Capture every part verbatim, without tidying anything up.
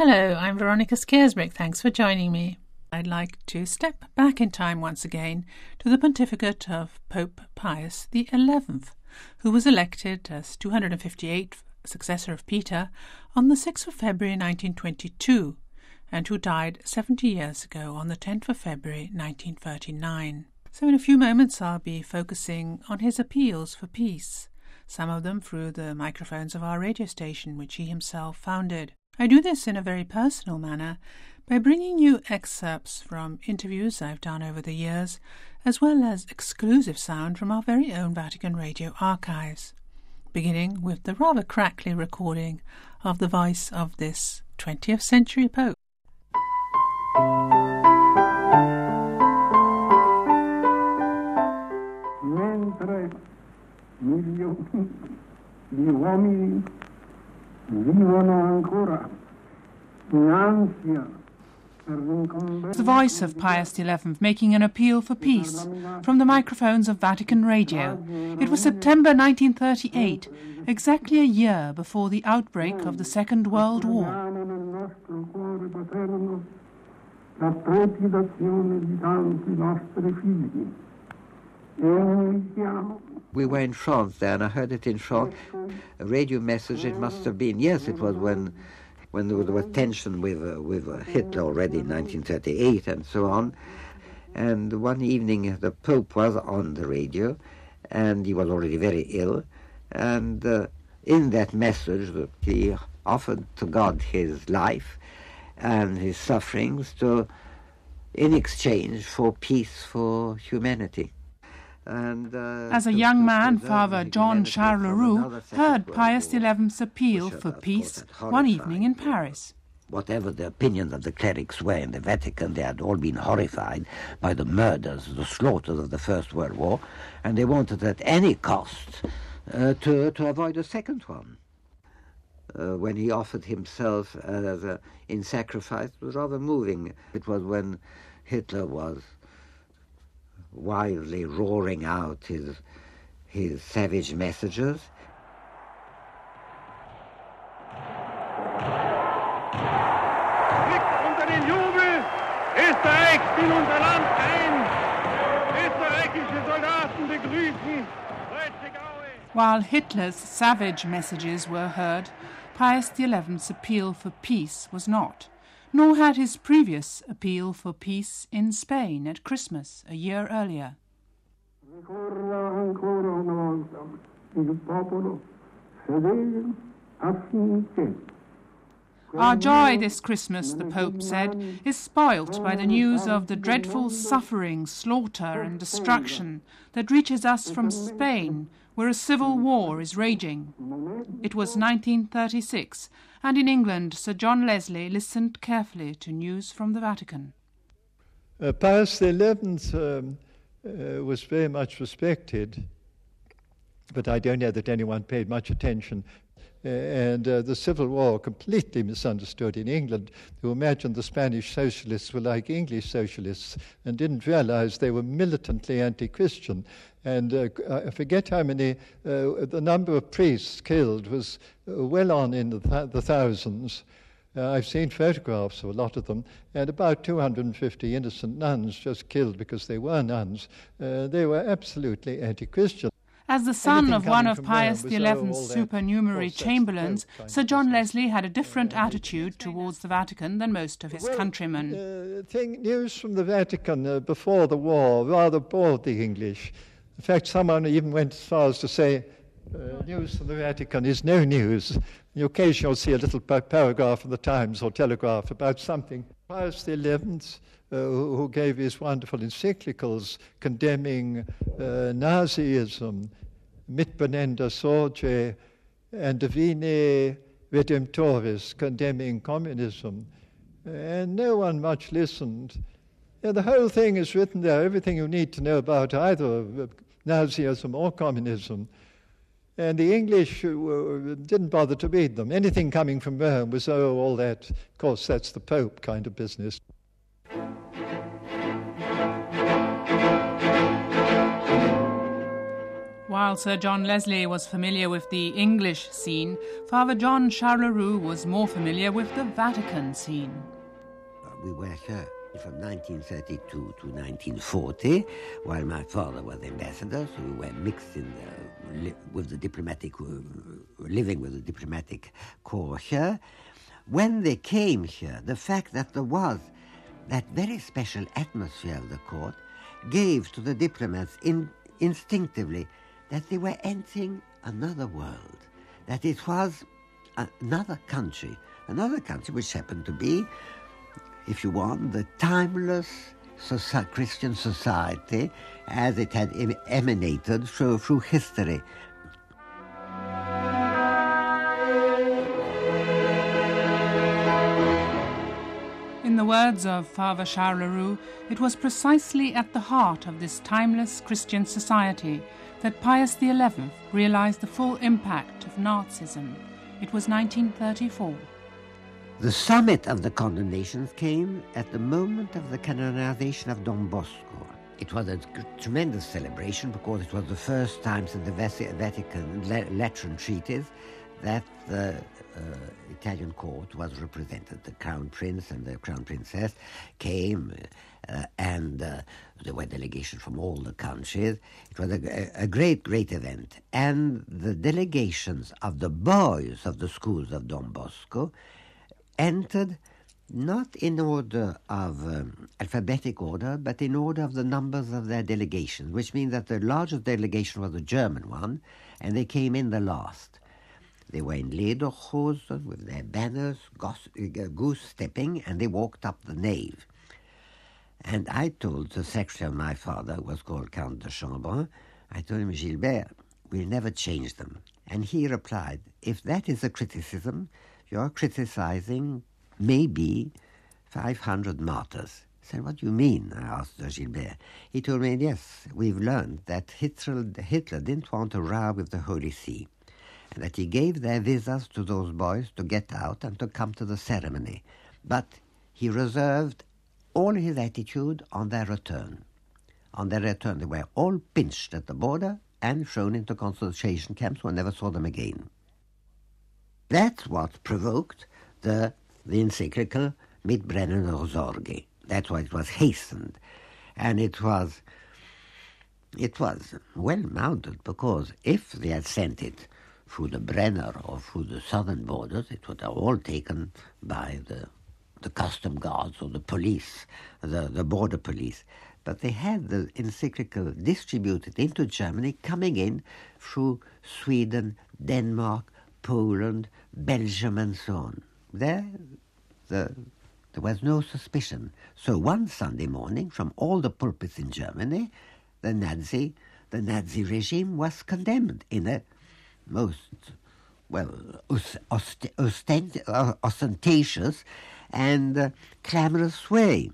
Hello, I'm Veronica Skersbrick. Thanks for joining me. I'd like to step back in time once again to the pontificate of Pope Pius the eleventh, who was elected as two hundred fifty-eighth successor of Peter on the sixth of February nineteen twenty-two, and who died seventy years ago on the tenth of February nineteen thirty-nine. So in a few moments I'll be focusing on his appeals for peace, some of them through the microphones of our radio station, which he himself founded. I do this in a very personal manner by bringing you excerpts from interviews I've done over the years, as well as exclusive sound from our very own Vatican Radio archives, beginning with the rather crackly recording of the voice of this twentieth century Pope. Mentre milioni di uomini vivono ancora in ansia. The voice of Pius the eleventh making an appeal for peace from the microphones of Vatican Radio. It was September nineteen thirty-eight, exactly a year before the outbreak of the Second World War. We were in France there, and I heard it in France. A radio message, it must have been, yes, it was when when there was, there was tension with, uh, with uh, Hitler already in nineteen thirty-eight and so on. And one evening the Pope was on the radio, and he was already very ill. And uh, in that message, he offered to God his life and his sufferings to, in exchange for peace for humanity. And, uh, As a young man, Father John Charles Leroux heard Pius the eleventh's appeal for peace one evening in Paris. Whatever the opinions of the clerics were in the Vatican, they had all been horrified by the murders, the slaughters of the First World War, and they wanted at any cost uh, to, to avoid a second one. Uh, when he offered himself as a, in sacrifice, it was rather moving. It was when Hitler was wildly roaring out his his savage messages. Blickt unter den Jubel, Österreich will unser Land ein. Österreichische Soldaten begrüßen Kreuzigaue. While Hitler's savage messages were heard, Pius the eleventh's appeal for peace was not. Nor had his previous appeal for peace in Spain at Christmas a year earlier. Our joy this Christmas, the Pope said, is spoilt by the news of the dreadful suffering, slaughter and destruction that reaches us from Spain, where a civil war is raging. It was nineteen thirty-six, and in England Sir John Leslie listened carefully to news from the Vatican. Uh, Pius the eleventh um, uh, was very much respected, but I don't know that anyone paid much attention. Uh, and uh, the Civil War completely misunderstood in England, who imagined the Spanish socialists were like English socialists and didn't realize they were militantly anti-Christian. And uh, I forget how many, uh, the number of priests killed was uh, well on in the, th- the thousands. Uh, I've seen photographs of a lot of them, and about two hundred fifty innocent nuns just killed because they were nuns. Uh, they were absolutely anti-Christian. As the son of one of Pius the eleventh's supernumerary chamberlains, Sir John Leslie had a different attitude towards the Vatican than most of his well, countrymen. Uh, thing, news from the Vatican uh, before the war rather bored the English. In fact, someone even went as far as to say, uh, news from the Vatican is no news. You occasionally you'll see a little pa- paragraph in the Times or Telegraph about something. Pius the eleventh, uh, who, who gave his wonderful encyclicals condemning uh, Nazism, Mit Bonenda Sorge, and Divine Redemptoris, condemning communism. And no one much listened. Yeah, the whole thing is written there, everything you need to know about either Nazism or communism. And the English uh, didn't bother to read them. Anything coming from Rome was, oh, all that, of course, that's the Pope kind of business. While Sir John Leslie was familiar with the English scene, Father John Charleroi was more familiar with the Vatican scene. We were here from nineteen thirty-two to nineteen forty, while my father was ambassador, so we were mixed in the, li- with the diplomatic, uh, living with the diplomatic corps here. When they came here, the fact that there was that very special atmosphere of the court gave to the diplomats in, instinctively that they were entering another world, that it was another country, another country which happened to be, if you want, the timeless soci- Christian society as it had em- emanated through, through history. In the words of Father Charleroi, it was precisely at the heart of this timeless Christian society that Pius the eleventh realized the full impact of Nazism. It was nineteen thirty-four. The summit of the condemnations came at the moment of the canonization of Don Bosco. It was a tremendous celebration because it was the first time since the Vatican Lateran treaties that the uh, Italian court was represented. The Crown Prince and the Crown Princess came uh, and uh, there were delegations from all the countries. It was a, a great, great event. And the delegations of the boys of the schools of Don Bosco entered not in order of um, alphabetic order, but in order of the numbers of their delegations, which means that the largest delegation was the German one, and they came in the last. They were in lederhosen with their banners, goose, uh, goose-stepping, and they walked up the nave. And I told the secretary of my father, who was called Count de Chambon, I told him, Gilbert, we'll never change them. And he replied, if that is a criticism, you're criticizing maybe five hundred martyrs. I said, what do you mean? I asked Gilbert. He told me, yes, we've learned that Hitler, Hitler didn't want a row with the Holy See, and that he gave their visas to those boys to get out and to come to the ceremony. But he reserved all his attitude on their return. On their return, they were all pinched at the border and thrown into concentration camps. One never saw them again. That's what provoked the, the encyclical Mit brennender Sorge. That's why it was hastened. And it was, it was well mounted, because if they had sent it through the Brenner or through the southern borders, it would have all taken by the, the custom guards or the police, the, the border police. But they had the encyclical distributed into Germany, coming in through Sweden, Denmark, Poland, Belgium, and so on. There, the, there was no suspicion. So one Sunday morning, from all the pulpits in Germany, the Nazi, the Nazi regime was condemned in a most, well, ost- ostent- ostentatious and uh, clamorous way.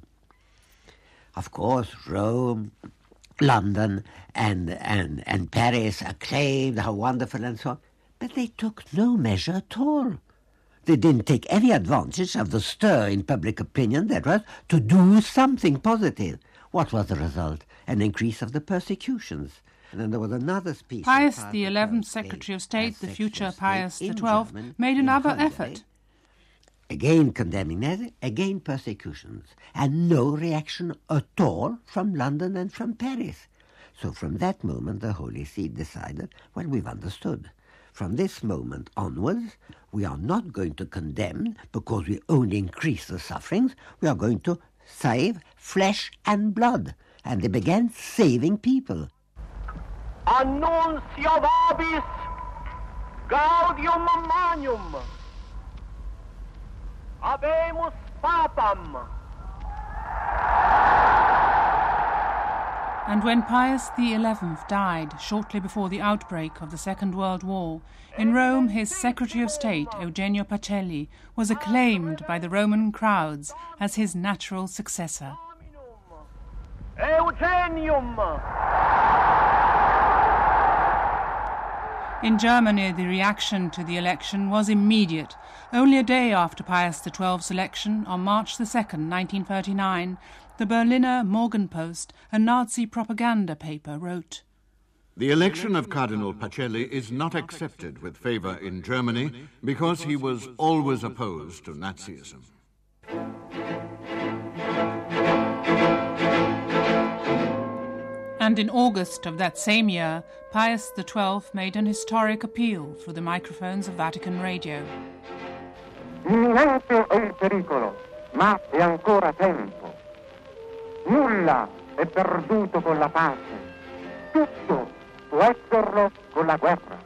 Of course, Rome, London, and, and, and Paris acclaimed how wonderful and so on. But they took no measure at all. They didn't take any advantage of the stir in public opinion that was to do something positive. What was the result? An increase of the persecutions. And then there was another speech. Pius the eleventh, Secretary of State, the future Pius the twelfth, made another effort. Again condemning Nazi, again persecutions, and no reaction at all from London and from Paris. So from that moment the Holy See decided, well, we've understood. From this moment onwards, we are not going to condemn because we only increase the sufferings. We are going to save flesh and blood. And they began saving people. Annuncia vobis gaudium magnum. Habemus papam. And when Pius the eleventh died shortly before the outbreak of the Second World War, in Rome his Secretary of State, Eugenio Pacelli, was acclaimed by the Roman crowds as his natural successor. Eugenium. In Germany, the reaction to the election was immediate. Only a day after Pius the twelfth's election, on March the second, nineteen thirty-nine, the Berliner Morgenpost, a Nazi propaganda paper, wrote, The election of Cardinal Pacelli is not accepted with favor in Germany because he was always opposed to Nazism. And in August of that same year, Pius the twelfth made an historic appeal through the microphones of Vatican Radio. Imminente è il pericolo, ma è ancora tempo. Nulla è perduto con la pace. Tutto può esserlo con la guerra.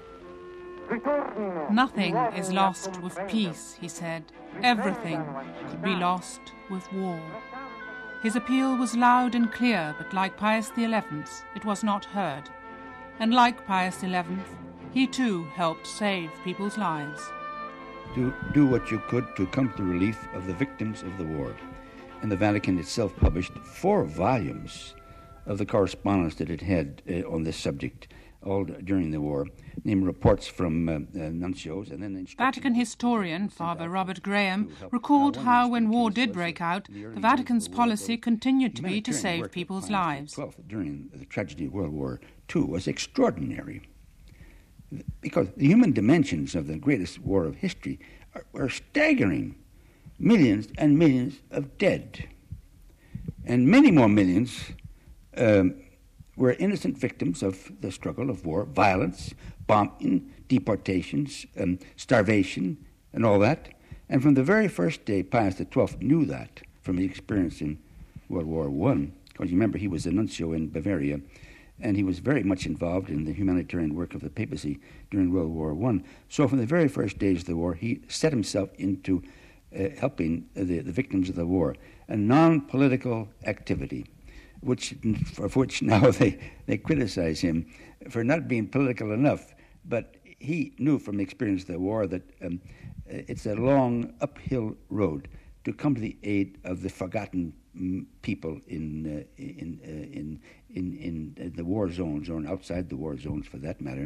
Nothing is lost with peace, he said. Everything could be lost with war. His appeal was loud and clear, but like Pius the eleventh, it was not heard. And like Pius the eleventh, he too helped save people's lives. To do what you could to come to the relief of the victims of the war. And the Vatican itself published four volumes of the correspondence that it had uh, on this subject all during the war, named reports from uh, uh, nuncios and then Vatican historian Father Robert Graham recalled how when war did break out, the Vatican's policy continued to be to save people's lives. During the tragedy of World War Two was extraordinary, because the human dimensions of the greatest war of history are, are staggering. Millions and millions of dead, and many more millions um, were innocent victims of the struggle of war, violence, bombing, deportations, um, starvation, and all that. And from the very first day, Pius the twelfth knew that from his experience in World War One, because you remember he was a nuncio in Bavaria, and he was very much involved in the humanitarian work of the papacy during World War One. So from the very first days of the war, he set himself into uh, helping the, the victims of the war, a non-political activity, which for which now they, they criticize him for not being political enough. But he knew from the experience of the war that um, it's a long uphill road to come to the aid of the forgotten mm, people in, uh, in, uh, in, in, in the war zones, or outside the war zones for that matter.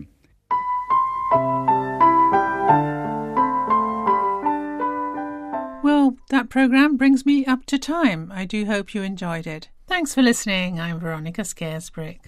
Well, that programme brings me up to time. I do hope you enjoyed it. Thanks for listening. I'm Veronica Scaresbrick.